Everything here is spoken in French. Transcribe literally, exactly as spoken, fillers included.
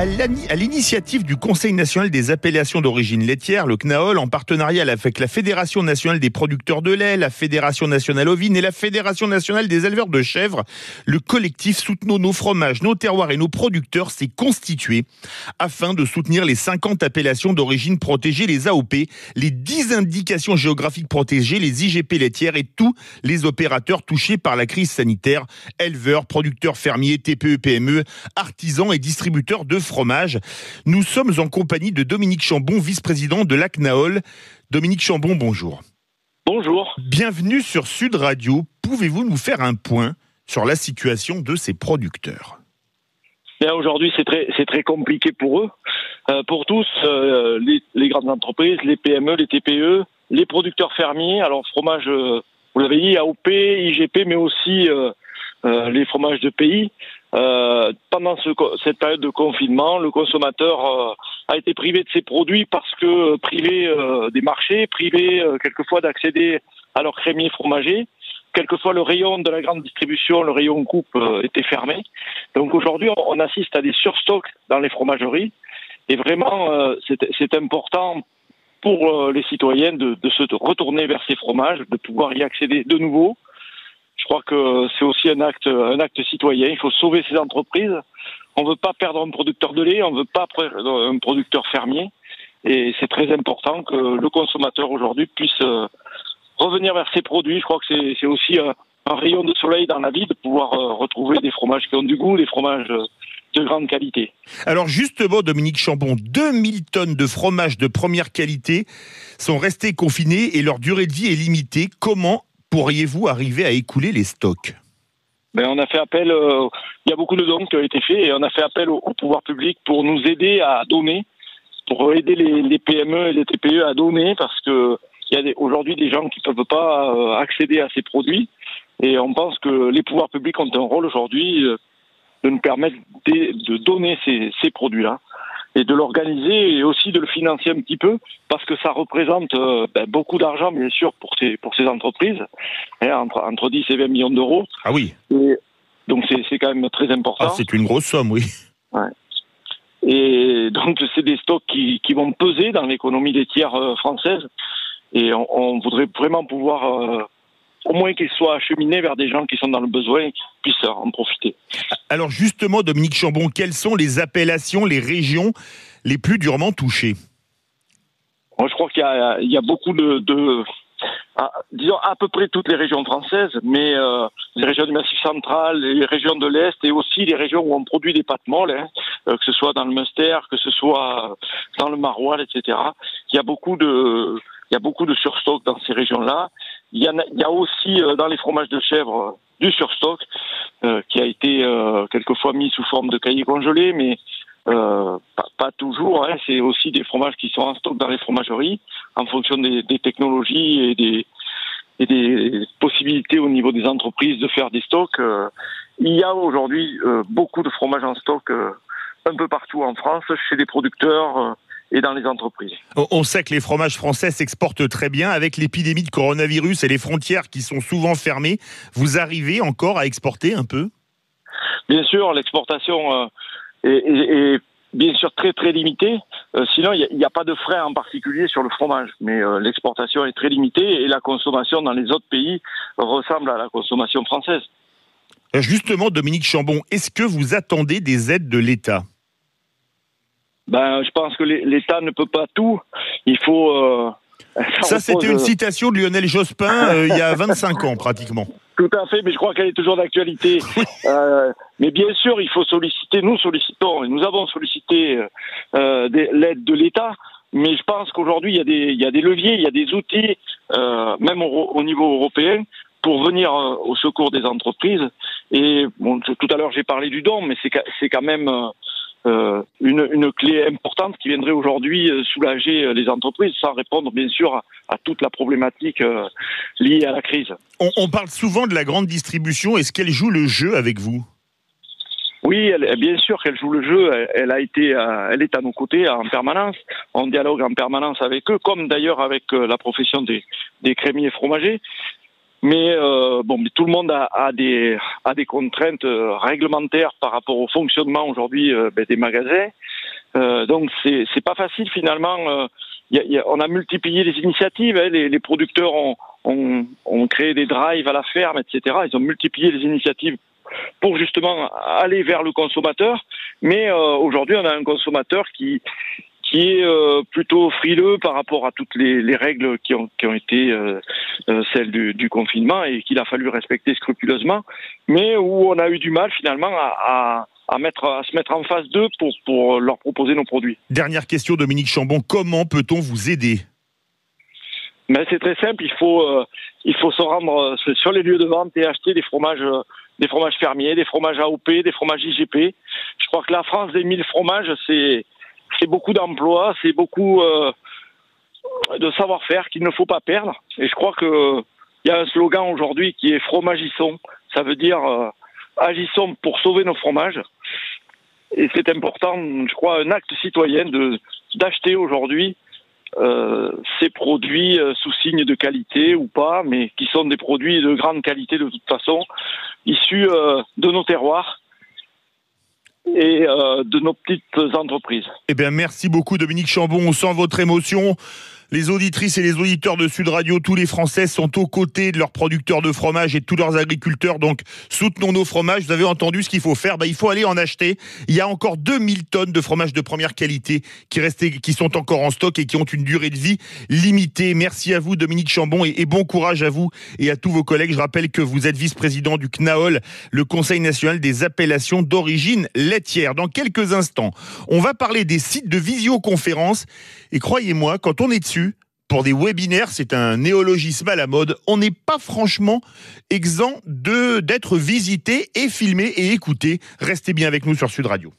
À l'initiative du Conseil national des appellations d'origine laitière, le C N A O L, en partenariat avec la Fédération nationale des producteurs de lait, la Fédération nationale ovine et la Fédération nationale des éleveurs de chèvres, le collectif Soutenons nos fromages, nos terroirs et nos producteurs s'est constitué afin de soutenir les cinquante appellations d'origine protégée, les A O P, les dix indications géographiques protégées, les I G P laitières et tous les opérateurs touchés par la crise sanitaire, éleveurs, producteurs fermiers, T P E P M E, artisans et distributeurs de fromage. Nous sommes en compagnie de Dominique Chambon, vice-président de la C N A O L. Dominique Chambon, bonjour. Bonjour. Bienvenue sur Sud Radio. Pouvez-vous nous faire un point sur la situation de ces producteurs ? Bien, aujourd'hui, c'est très, c'est très compliqué pour eux, euh, pour tous, euh, les, les grandes entreprises, les P M E, les T P E, les producteurs fermiers. Alors, fromage, euh, vous l'avez dit, A O P, I G P, mais aussi euh, euh, les fromages de pays. Euh, pendant ce, cette période de confinement, le consommateur euh, a été privé de ses produits parce que euh, privé euh, des marchés, privé euh, quelquefois d'accéder à leurs crémiers fromagers. Quelquefois, le rayon de la grande distribution, le rayon coupe, euh, était fermé. Donc aujourd'hui, on assiste à des surstocks dans les fromageries. Et vraiment, euh, c'est, c'est important pour euh, les citoyens de, de se retourner vers ces fromages, de pouvoir y accéder de nouveau. Je crois que c'est aussi un acte, un acte citoyen. Il faut sauver ces entreprises. On ne veut pas perdre un producteur de lait, on ne veut pas perdre un producteur fermier. Et c'est très important que le consommateur aujourd'hui puisse euh, revenir vers ses produits. Je crois que c'est, c'est aussi un, un rayon de soleil dans la vie de pouvoir euh, retrouver des fromages qui ont du goût, des fromages euh, de grande qualité. Alors justement, Dominique Chambon, deux mille tonnes de fromage de première qualité sont restées confinées et leur durée de vie est limitée. Comment pourriez-vous arriver à écouler les stocks ? Ben, on a fait appel, euh, il y a beaucoup de dons qui ont été faits et on a fait appel au, au pouvoir public pour nous aider à donner, pour aider les, les P M E et les T P E à donner parce que il y a des, aujourd'hui des gens qui ne peuvent pas euh, accéder à ces produits et on pense que les pouvoirs publics ont un rôle aujourd'hui euh, de nous permettre de, de donner ces, ces produits-là et de l'organiser et aussi de le financer un petit peu parce que ça représente euh, ben, beaucoup d'argent bien sûr pour ces, pour ces entreprises, hein, entre, entre dix et vingt millions d'euros. Ah oui. Et donc c'est, c'est quand même très important. Ah, c'est une grosse somme, oui. Ouais. Et donc c'est des stocks qui, qui vont peser dans l'économie laitière euh, française et on, on voudrait vraiment pouvoir euh, au moins qu'ils soient acheminés vers des gens qui sont dans le besoin et qui puissent en profiter. Alors justement, Dominique Chambon, quelles sont les appellations, les régions les plus durement touchées ? Moi, je crois qu'il y a, il y a beaucoup de, de à, disons à peu près toutes les régions françaises, mais euh, les régions du Massif central, les régions de l'Est et aussi les régions où on produit des pâtes molles, hein, euh, que ce soit dans le Munster, que ce soit dans le Maroilles, et cetera. Il y a beaucoup de, il y a beaucoup de surstock dans ces régions-là. Il y, en a, il y a aussi euh, dans les fromages de chèvre euh, du surstock euh, qui a été euh, quelquefois mis sous forme de cahiers congelés, mais euh, pas, pas toujours. Hein. C'est aussi des fromages qui sont en stock dans les fromageries en fonction des, des technologies et des, et des possibilités au niveau des entreprises de faire des stocks. Euh, il y a aujourd'hui euh, beaucoup de fromages en stock euh, un peu partout en France, chez les producteurs euh, et dans les entreprises. On sait que les fromages français s'exportent très bien. Avec l'épidémie de coronavirus et les frontières qui sont souvent fermées, vous arrivez encore à exporter un peu ? Bien sûr, l'exportation euh, est, est, est bien sûr très très limitée. Euh, sinon, il n'y a, a pas de frein en particulier sur le fromage. Mais euh, l'exportation est très limitée et la consommation dans les autres pays ressemble à la consommation française. Justement, Dominique Chambon, est-ce que vous attendez des aides de l'État ? Ben, je pense que l'État ne peut pas tout. Il faut... Euh, ça, ça c'était une citation de Lionel Jospin euh, il y a vingt-cinq ans, pratiquement. Tout à fait, mais je crois qu'elle est toujours d'actualité. euh, mais bien sûr, il faut solliciter, nous sollicitons, et nous avons sollicité euh, des, l'aide de l'État, mais je pense qu'aujourd'hui, il y a des, il y a des leviers, il y a des outils, euh, même au, au niveau européen, pour venir euh, au secours des entreprises. Et bon, tout à l'heure, j'ai parlé du don, mais c'est, c'est quand même... Euh, Euh, une, une clé importante qui viendrait aujourd'hui euh, soulager les entreprises sans répondre bien sûr à, à toute la problématique euh, liée à la crise. On, on parle souvent de la grande distribution. Est-ce qu'elle joue le jeu avec vous ? Oui, elle, bien sûr qu'elle joue le jeu. Elle, elle a été, euh, elle est à nos côtés en permanence. On dialogue en permanence avec eux, comme d'ailleurs avec euh, la profession des, des crémiers fromagers. Mais euh, bon, mais tout le monde a, a des a des contraintes euh, réglementaires par rapport au fonctionnement aujourd'hui euh, ben, des magasins. Euh, donc c'est c'est pas facile finalement. Euh, y a, y a, on a multiplié les initiatives. Hein, les, les producteurs ont, ont ont créé des drives à la ferme, et cetera. Ils ont multiplié les initiatives pour justement aller vers le consommateur. Mais euh, aujourd'hui, on a un consommateur qui qui est euh, plutôt frileux par rapport à toutes les, les règles qui ont, qui ont été euh, euh, celles du, du confinement et qu'il a fallu respecter scrupuleusement, mais où on a eu du mal finalement à, à, à, mettre, à se mettre en face d'eux pour, pour leur proposer nos produits. Dernière question, Dominique Chambon, comment peut-on vous aider ? Mais c'est très simple, il faut, euh, il faut se rendre euh, sur les lieux de vente et acheter des fromages, euh, des fromages fermiers, des fromages A O P, des fromages I G P. Je crois que la France des mille fromages, c'est... c'est beaucoup d'emplois, c'est beaucoup euh, de savoir-faire qu'il ne faut pas perdre. Et je crois que il y a un slogan aujourd'hui qui est « Fromagissons ». Ça veut dire euh, agissons pour sauver nos fromages. Et c'est important, je crois, un acte citoyen de d'acheter aujourd'hui euh, ces produits euh, sous signe de qualité ou pas, mais qui sont des produits de grande qualité de toute façon, issus euh, de nos terroirs et euh, de nos petites entreprises. Eh bien, merci beaucoup Dominique Chambon, on sent votre émotion. Les auditrices et les auditeurs de Sud Radio, tous les Français sont aux côtés de leurs producteurs de fromage et de tous leurs agriculteurs, donc soutenons nos fromages. Vous avez entendu ce qu'il faut faire, bah, il faut aller en acheter. Il y a encore deux mille tonnes de fromage de première qualité qui, restent, qui sont encore en stock et qui ont une durée de vie limitée. Merci à vous Dominique Chambon et, et bon courage à vous et à tous vos collègues. Je rappelle que vous êtes vice-président du C N A O L, le Conseil national des appellations d'origine laitière. Dans quelques instants, on va parler des sites de visioconférence et croyez-moi, quand on est dessus, pour des webinaires, c'est un néologisme à la mode. On n'est pas franchement exempt de d'être visité et filmé et écouté. Restez bien avec nous sur Sud Radio.